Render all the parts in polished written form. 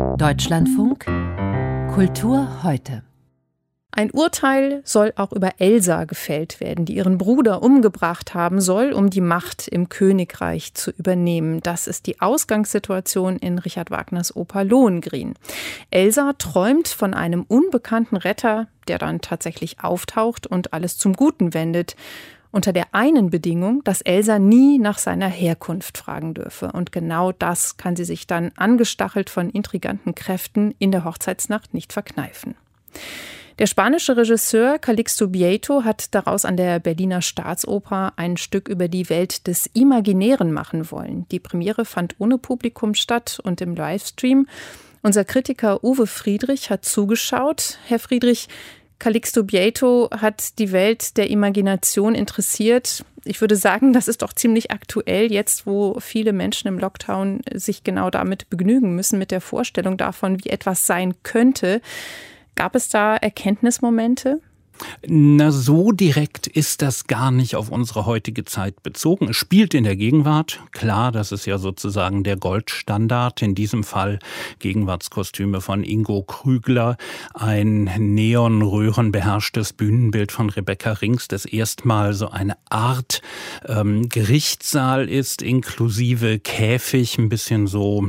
Deutschlandfunk Kultur heute. Ein Urteil soll auch über Elsa gefällt werden, die ihren Bruder umgebracht haben soll, um die Macht im Königreich zu übernehmen. Das ist die Ausgangssituation in Richard Wagners Oper Lohengrin. Elsa träumt von einem unbekannten Retter, der dann tatsächlich auftaucht und alles zum Guten wendet. Unter der einen Bedingung, dass Elsa nie nach seiner Herkunft fragen dürfe. Und genau das kann sie sich dann, angestachelt von intriganten Kräften, in der Hochzeitsnacht nicht verkneifen. Der spanische Regisseur Calixto Bieito hat daraus an der Berliner Staatsoper ein Stück über die Welt des Imaginären machen wollen. Die Premiere fand ohne Publikum statt und im Livestream. Unser Kritiker Uwe Friedrich hat zugeschaut. Herr Friedrich, Calixto Bieito hat die Welt der Imagination interessiert. Ich würde sagen, das ist doch ziemlich aktuell, jetzt wo viele Menschen im Lockdown sich genau damit begnügen müssen, mit der Vorstellung davon, wie etwas sein könnte. Gab es da Erkenntnismomente? Na, so direkt ist das gar nicht auf unsere heutige Zeit bezogen. Es spielt in der Gegenwart. Klar, das ist ja sozusagen der Goldstandard. In diesem Fall Gegenwartskostüme von Ingo Krügler, ein neonröhrenbeherrschtes Bühnenbild von Rebecca Rings, das erstmal so eine Art Gerichtssaal ist, inklusive Käfig, ein bisschen so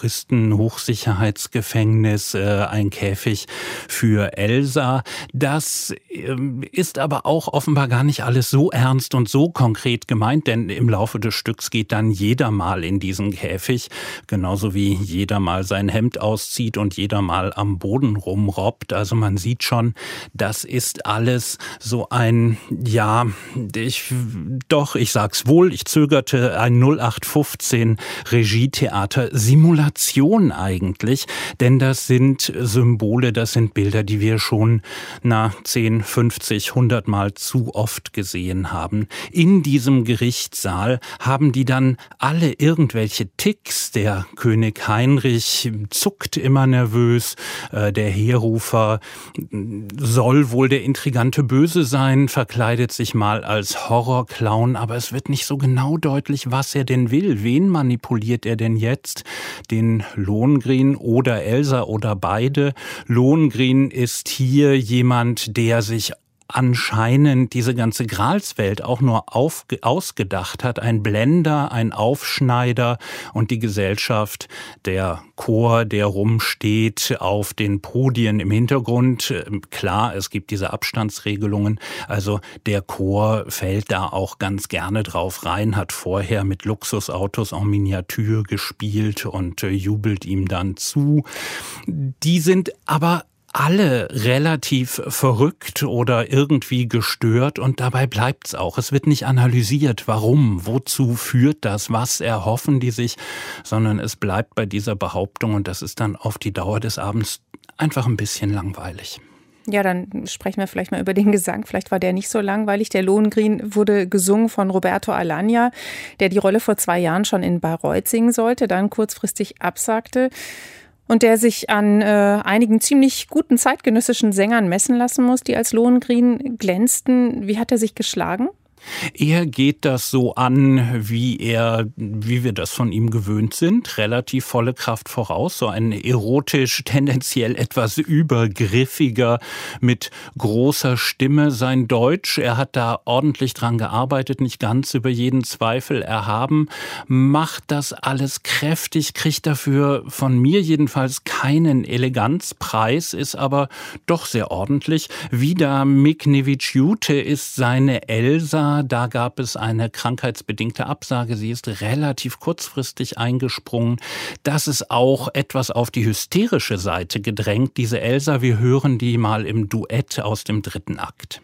Terroristen-Hochsicherheitsgefängnis, ein Käfig für Elsa. Das ist aber auch offenbar gar nicht alles so ernst und so konkret gemeint, denn im Laufe des Stücks geht dann jeder mal in diesen Käfig, genauso wie jeder mal sein Hemd auszieht und jeder mal am Boden rumrobbt. Also man sieht schon, das ist alles so ein, ja, ich sag's wohl, ich zögerte, ein 0815 Regietheater, Simulation eigentlich, denn das sind Symbole, das sind Bilder, die wir schon 10, 50, 100 Mal zu oft gesehen haben. In diesem Gerichtssaal haben die dann alle irgendwelche Ticks. Der König Heinrich zuckt immer nervös. Der Heerrufer soll wohl der intrigante Böse sein, verkleidet sich mal als Horrorclown, aber es wird nicht so genau deutlich, was er denn will. Wen manipuliert er denn jetzt? Den Lohengrin oder Elsa oder beide? Lohengrin ist hier jemand, der sich anscheinend diese ganze Gralswelt auch nur ausgedacht hat. Ein Blender, ein Aufschneider und die Gesellschaft, der Chor, der rumsteht auf den Podien im Hintergrund. Klar, es gibt diese Abstandsregelungen. Also der Chor fällt da auch ganz gerne drauf rein, hat vorher mit Luxusautos en Miniatur gespielt und jubelt ihm dann zu. Die sind aber alle relativ verrückt oder irgendwie gestört und dabei bleibt's auch. Es wird nicht analysiert, warum, wozu führt das, was erhoffen die sich, sondern es bleibt bei dieser Behauptung und das ist dann auf die Dauer des Abends einfach ein bisschen langweilig. Ja, dann sprechen wir vielleicht mal über den Gesang. Vielleicht war der nicht so langweilig. Der Lohengrin wurde gesungen von Roberto Alagna, der die Rolle vor 2 Jahren schon in Bayreuth singen sollte, dann kurzfristig absagte. Und der sich an einigen ziemlich guten zeitgenössischen Sängern messen lassen muss, die als Lohengrin glänzten. Wie hat er sich geschlagen? Er geht das so an, wie wir das von ihm gewöhnt sind. Relativ volle Kraft voraus. So ein erotisch, tendenziell etwas übergriffiger, mit großer Stimme sein Deutsch. Er hat da ordentlich dran gearbeitet, nicht ganz über jeden Zweifel erhaben. Macht das alles kräftig, kriegt dafür von mir jedenfalls keinen Eleganzpreis, ist aber doch sehr ordentlich. Vida Miknevičiūtė ist seine Elsa. Da gab es eine krankheitsbedingte Absage. Sie ist relativ kurzfristig eingesprungen. Das ist auch etwas auf die hysterische Seite gedrängt. Diese Elsa, wir hören die mal im Duett aus dem 3. Akt.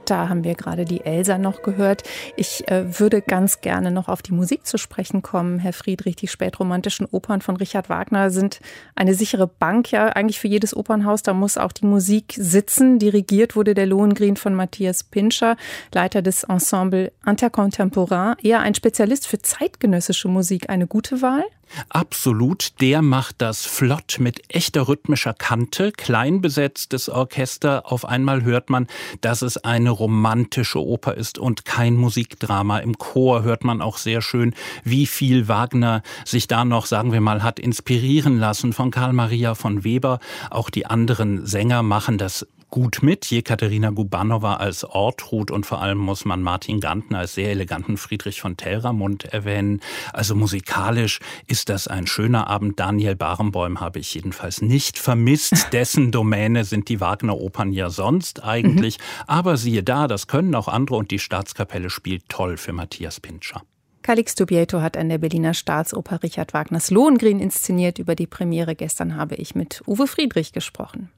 Da haben wir gerade die Elsa noch gehört. Ich würde ganz gerne noch auf die Musik zu sprechen kommen, Herr Friedrich. Die spätromantischen Opern von Richard Wagner sind eine sichere Bank, ja, eigentlich für jedes Opernhaus. Da muss auch die Musik sitzen. Dirigiert wurde der Lohengrin von Matthias Pintscher, Leiter des Ensemble Intercontemporain. Eher ein Spezialist für zeitgenössische Musik. Eine gute Wahl? Absolut, der macht das flott mit echter rhythmischer Kante, klein besetztes Orchester. Auf einmal hört man, dass es eine romantische Oper ist und kein Musikdrama. Im Chor hört man auch sehr schön, wie viel Wagner sich da noch, sagen wir mal, hat inspirieren lassen von Karl Maria von Weber. Auch die anderen Sänger machen das gut mit. Jekaterina Gubanova als Ortrud und vor allem muss man Martin Gantner als sehr eleganten Friedrich von Telramund erwähnen. Also musikalisch ist das ein schöner Abend. Daniel Barenboim habe ich jedenfalls nicht vermisst. Dessen Domäne sind die Wagner-Opern ja sonst eigentlich. Aber siehe da, das können auch andere und die Staatskapelle spielt toll für Matthias Pintscher. Calixto Bieto hat an der Berliner Staatsoper Richard Wagners Lohengrin inszeniert. Über die Premiere gestern habe ich mit Uwe Friedrich gesprochen.